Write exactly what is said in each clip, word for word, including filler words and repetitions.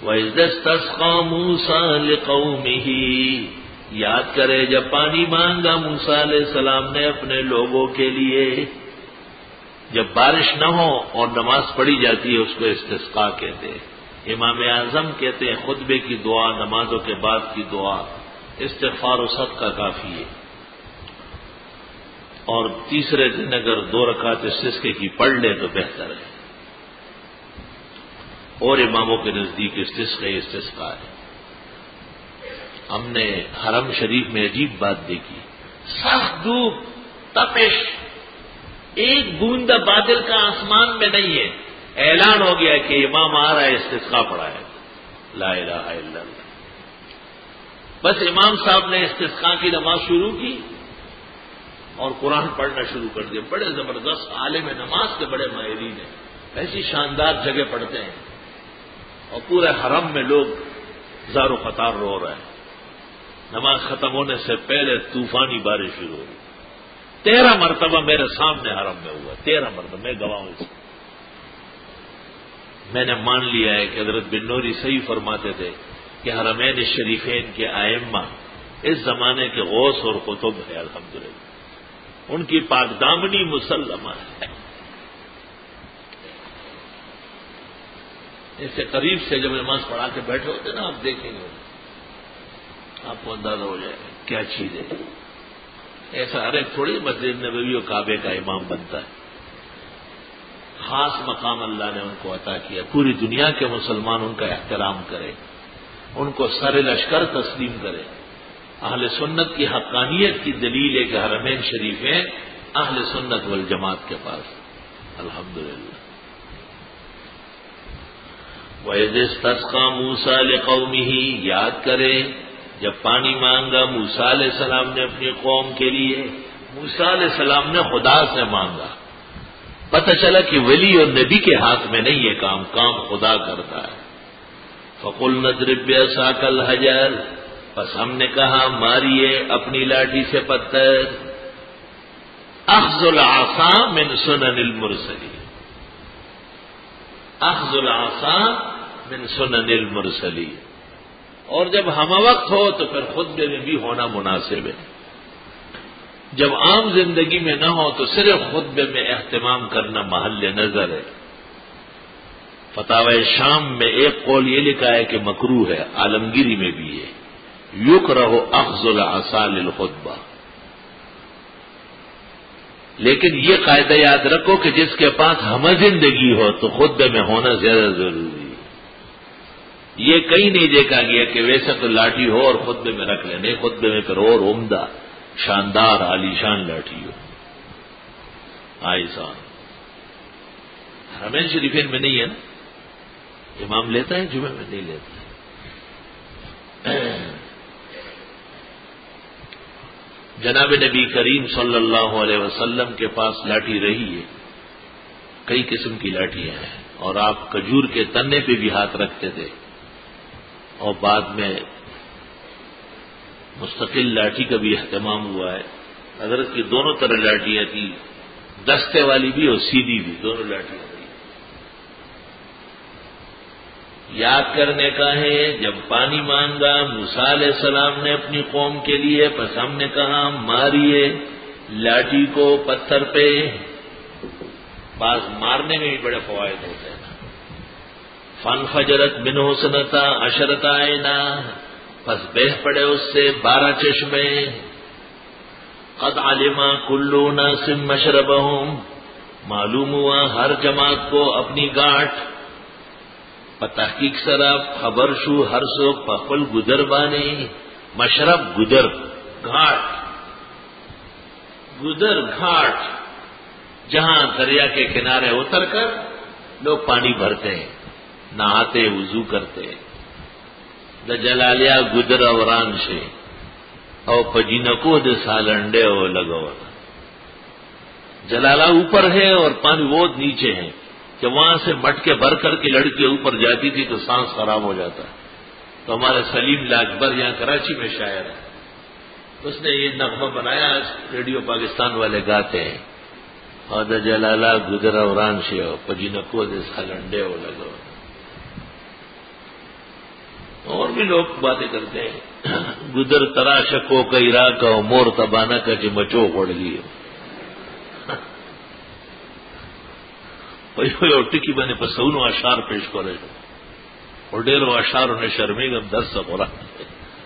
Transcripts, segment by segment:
وَإِذَا اسْتَسْقَىٰ مُوسَىٰ لِقَوْمِهِ، یاد کرے جب پانی مانگا موسیٰ علیہ السلام نے اپنے لوگوں کے لیے. جب بارش نہ ہو اور نماز پڑھی جاتی ہے اس کو استسقاء کہتے ہیں. امام اعظم کہتے ہیں خطبے کی دعا، نمازوں کے بعد کی دعا استغفار و صدقہ کافی ہے. اور تیسرے دن اگر دو رکعت استسقے کی پڑھ لے تو بہتر ہے. اور اماموں کے نزدیک استسقاء استسقاء ہے. ہم نے حرم شریف میں عجیب بات دیکھی، سخت دھوپ، تپش، ایک بوند بادل کا آسمان میں نہیں ہے، اعلان ہو گیا کہ امام آ رہا ہے استسقاء پڑھا ہے. لا الہ الا اللہ. بس امام صاحب نے استسقاء کی نماز شروع کی اور قرآن پڑھنا شروع کر دیا. بڑے زبردست عالم نماز کے بڑے ماہرین ہیں، ایسی شاندار جگہ پڑھتے ہیں اور پورے حرم میں لوگ زار و قطار رو رہے ہیں. نماز ختم ہونے سے پہلے طوفانی بارش شروع ہوئی. تیرہ مرتبہ میرے سامنے حرم میں ہوا، تیرہ مرتبہ، میں گواہ ہوں اس کو. میں نے مان لیا ہے کہ حضرت بن نوری صحیح فرماتے تھے کہ حرمین شریفین کے ائمہ اس زمانے کے غوث اور قطب ہے. الحمدللہ ان کی پاک دامنی مسلمہ ہے. اس سے قریب سے جب نماز پڑھا کے بیٹھے ہوتے نا آپ دیکھیں گے آپ کو اندازہ ہو جائے گا کیا چیز ہے. ایسا ہر ایک تھوڑی مسجد نبوی و کعبے کا امام بنتا ہے. خاص مقام اللہ نے ان کو عطا کیا. پوری دنیا کے مسلمان ان کا احترام کرے، ان کو سر لشکر تسلیم کرے. اہل سنت کی حقانیت کی دلیل ہے کہ حرمین شریفیں اہل سنت والجماعت کے پاس. الحمدللہ. وَإِذِ اسْتَسْقَىٰ مُوسَىٰ لِقَوْمِهِ، یاد کرے جب پانی مانگا موسیٰ علیہ السلام نے اپنی قوم کے لیے. موسیٰ علیہ السلام نے خدا سے مانگا. پتہ چلا کہ ولی اور نبی کے ہاتھ میں نہیں یہ کام، کام خدا کرتا ہے. فَقُلْنَا اضْرِب بِّعَصَاكَ الْحَجَرَ، بس ہم نے کہا ماریے اپنی لاٹھی سے پتھر. اخذ العصا من سنن المرسلین، اخذ العصا من سنن المرسلین. اور جب ہم وقت ہو تو پھر خطبے میں بھی ہونا مناسب ہے. جب عام زندگی میں نہ ہو تو صرف خطبے میں اہتمام کرنا محل نظر ہے. فتاوی شام میں ایک قول یہ لکھا ہے کہ مکروہ ہے، عالمگیری میں بھی ہے. یکرہ اخذ العصا للخطبہ. لیکن یہ قاعدہ یاد رکھو کہ جس کے پاس ہم زندگی ہو تو خطبے میں ہونا زیادہ ضروری ہے. یہ کہیں نہیں دیکھا گیا کہ ویسے تو لاٹھی ہو اور خطبے میں رکھ لیں. نہیں، خطبے میں پھر اور عمدہ شاندار عالیشان لاٹھی ہو. آئیسان حرمین شریفین میں نہیں ہے نا، امام لیتا ہے، جمعے میں نہیں لیتا. جناب نبی کریم صلی اللہ علیہ وسلم کے پاس لاٹھی رہی ہے، کئی قسم کی لاٹھیاں ہیں، اور آپ کھجور کے تنے پہ بھی ہاتھ رکھتے تھے. اور بعد میں مستقل لاٹھی کا بھی اہتمام ہوا ہے. حضرت کی دونوں طرح لاٹھیاں تھی، دستے والی بھی اور سیدھی بھی، دونوں لاٹھیاں تھی. یاد کرنے کا ہے جب پانی مانگا موسیٰ علیہ السلام نے اپنی قوم کے لیے، پس ہم نے کہا ماریے لاٹھی کو پتھر پہ. بعض مارنے میں بھی بڑے فوائد ہوتے ہیں. فانفجرت منہ اثنتا عشرۃ عینا، پس بہہ پڑے اس سے بارہ چشمے. قد علم کل اناس مشربہم، معلوم ہوا ہر جماعت کو اپنی گاٹھ. تحقیق سراب خبر شو ہر سو پخل گدر بانے. مشرب گدر، گھاٹ، گدر گھاٹ جہاں دریا کے کنارے اتر کر لوگ پانی بھرتے ہیں، نہاتے، وضو کرتے. دا جلالیا گدر اوران سے او پجینکو دے سالنڈے او لگو. جلالہ اوپر ہے اور پانی بہت نیچے ہے کہ وہاں سے مٹکے بھر کر کے لڑکی اوپر جاتی تھی تو سانس خراب ہو جاتا. تو ہمارے سلیم لاجبر یہاں کراچی میں شاعر ہے، اس نے یہ نغمہ بنایا، ریڈیو پاکستان والے گاتے ہیں. اور دا جلالہ گدر اوران سے او پجینکو دے سالنڈے او لگو. اور بھی لوگ باتیں کرتے ہیں گدر تراشکو کا عراقہ مور تبانا کا جو مچو پڑ گئی اور ٹکی بنے پسونو اشعار پیش کرے اور ڈیرو اشعار انہیں شرمی گم دس سا ہو رہا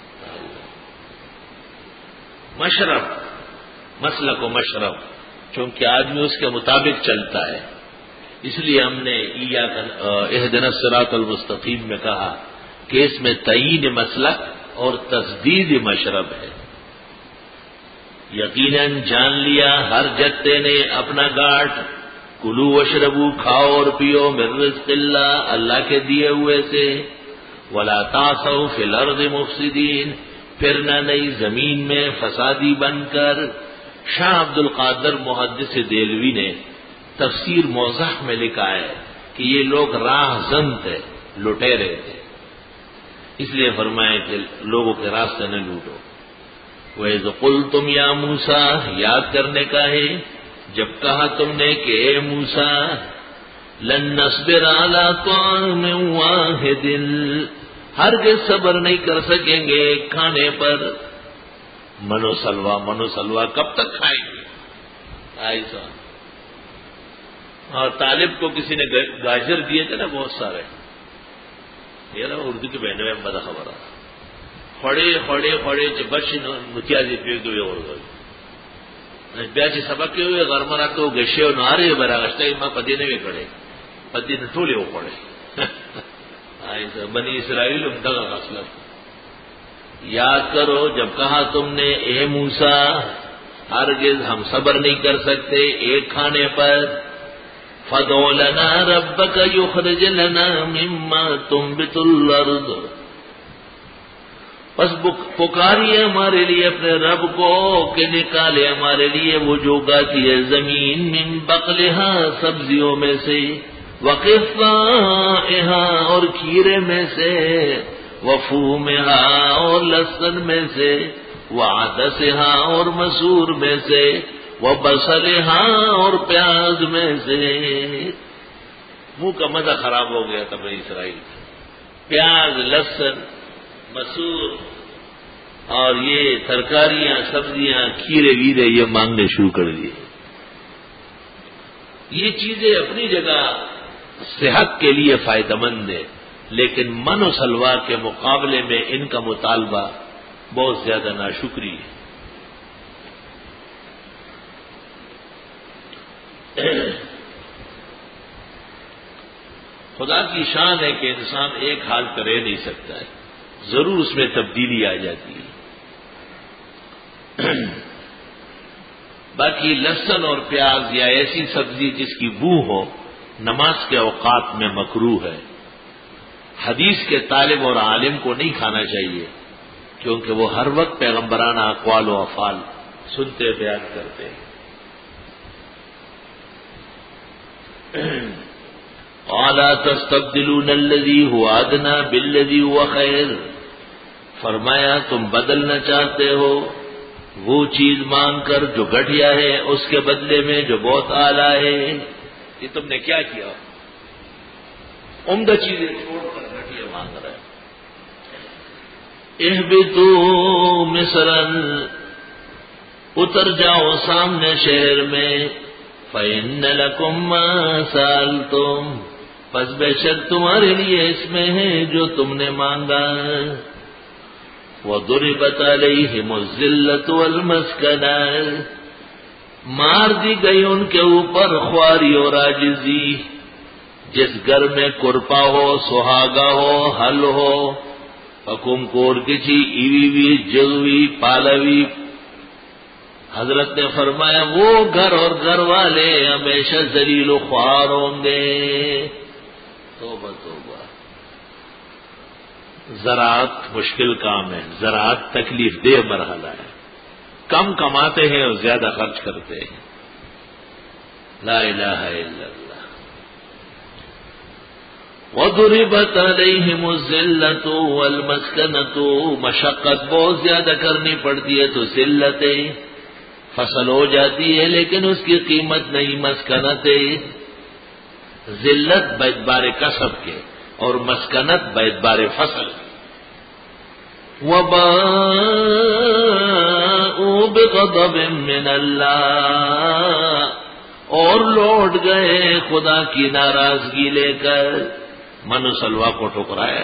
مشرب مسلک و مشرب چونکہ آدمی اس کے مطابق چلتا ہے، اس لیے ہم نے اہدنا الصراط المستقیم میں کہا کہ اس میں تعین مسلک اور تسدید مشرب ہے۔ یقیناً جان لیا ہر جتے نے اپنا گاٹ، کلو وشربو کھاؤ اور پیو من رزق اللہ اللہ کے دیے ہوئے سے، ولا تعثوا فی الارض مفسدین پھرنا نہیں زمین میں فسادی بن کر۔ شاہ عبد القادر محدث دہلوی نے تفسیر موضح میں لکھا ہے کہ یہ لوگ راہ زن تھے، لٹیرے تھے، اس لیے فرمائے کہ لوگوں کے راستے نہ لوٹو۔ وَإِذْ قُلْتُمْ يَا مُوسَىٰ یاد کرنے کا ہے جب کہا تم نے کہ اے موسیٰ لن نصبر علی طعام واحد ہرگز صبر نہیں کر سکیں گے کھانے پر، منو سلوا منو سلوا کب تک کھائیں گے ایسا۔ اور طالب کو کسی نے گاجر دیے تھے نا بہت سارے، یہ نا اردو کی بہنوں میں بڑا خبر ہے، خڑے خڑے خڑے بچ متیازی پیگ ہوئے اور بیاچی سبق کے ہوئے غرمرا تو گشے اور نارے براغشتہ ماں پتی نے بھی کھڑے پتی نے ٹولے وہ پڑے ایسا بنی اسرائیل دگا غفلت۔ یاد کرو جب کہا تم نے اے موسیٰ ہرگز ہم صبر نہیں کر سکتے ایک کھانے پر، فَادْعُ لَنَا رَبَّكَ يُخْرِجْ لَنَا مِمَّا تُنبِتُ الْأَرْضُ بس پکاریے ہمارے لیے اپنے رب کو کہ نکالے ہمارے لیے وہ جو اگاتی ہے زمین من بقلہا سبزیوں میں سے، وقفائہا اور کھیرے میں سے، وفومہا اور لہسن میں سے، وعدسہا اور مسور میں سے، وبصلہا اور پیاز میں سے۔ منہ کا مزہ خراب ہو گیا تھا بنی اسرائیل، پیاز لہسن مسور اور یہ ترکاریاں سبزیاں کھیرے ویرے یہ مانگنے شروع کر دیے۔ یہ چیزیں اپنی جگہ صحت کے لیے فائدہ مند ہے، لیکن من و سلوا کے مقابلے میں ان کا مطالبہ بہت زیادہ ناشکری ہے۔ خدا کی شان ہے کہ انسان ایک حال پہ رہ نہیں سکتا ہے، ضرور اس میں تبدیلی آ جاتی ہے۔ باقی لہسن اور پیاز یا ایسی سبزی جس کی بو ہو نماز کے اوقات میں مکروہ ہے، حدیث کے طالب اور عالم کو نہیں کھانا چاہیے کیونکہ وہ ہر وقت پیغمبرانہ اقوال و افعال سنتے بیان کرتے ہیں۔ اَلَا تَسْتَبْدِلُونَ الَّذِي هُوَ أَدْنَىٰ بِالَّذِي هُوَ خَيْرٌ فرمایا تم بدلنا چاہتے ہو وہ چیز مانگ کر جو گھٹیا ہے اس کے بدلے میں جو بہت اعلیٰ ہے۔ یہ تم نے کیا کیا؟ عمدہ چیزیں چھوڑ کر گھٹیا مانگ رہا ہے۔ اہبطوا مصرا اتر جاؤ سامنے شہر میں، فإن لكم ما سألتم پس بے شک تمہارے لیے اس میں ہے جو تم نے مانگا۔ وَضُرِبَتْ عَلَيْهِمُ الذِّلَّةُ وَالْمَسْكَنَةُ مار دی گئی ان کے اوپر خواری اور عاجزی، جس گھر میں کرپا ہو سہاگا ہو ہل ہو حکم کور کچی ایوی وی جگوی پالوی، حضرت نے فرمایا وہ گھر اور گھر والے ہمیشہ ذلیل و خوار ہوں گے۔ توبہ توبہ، زراعت مشکل کام ہے، زراعت تکلیف دہ مرحلہ ہے، کم کماتے ہیں اور زیادہ خرچ کرتے ہیں۔ لا الہ الا اللہ۔ وَضُرِبَتْ عَلَيْهِمُ الذِّلَّةُ وَالْمَسْكَنَةُ مشقت بہت زیادہ کرنی پڑتی ہے تو ذلتیں فصل ہو جاتی ہے لیکن اس کی قیمت نہیں، مسکنتیں ذلت باعتبار کسب کے اور مسکنت باعتبار فصل۔ وباءوا بغضب من اللہ، اور لوٹ گئے خدا کی ناراضگی لے کر. منو سلوا کو ٹھکرایا،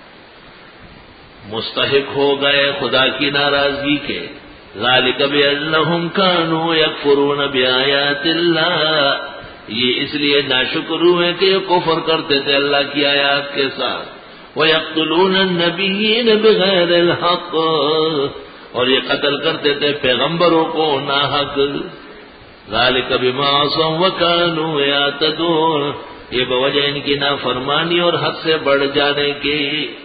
مستحق ہو گئے خدا کی ناراضگی کے. ذالک بأنہم کانوا یکفرون بآیات اللہ، یہ اس لیے ناشکر ہوئے کہ یہ کفر کرتے تھے اللہ کی آیات کے ساتھ. وَيَقْتُلُونَ النَّبِيِّينَ بِغَيْرِ الْحَقِّ، اور یہ قتل کرتے تھے پیغمبروں کو ناحق. ذَلِكَ بِمَا عَصَوْا وَكَانُوا يَعْتَدُونَ، یہ بوجہ ان کی نافرمانی اور حد سے بڑھ جانے کی.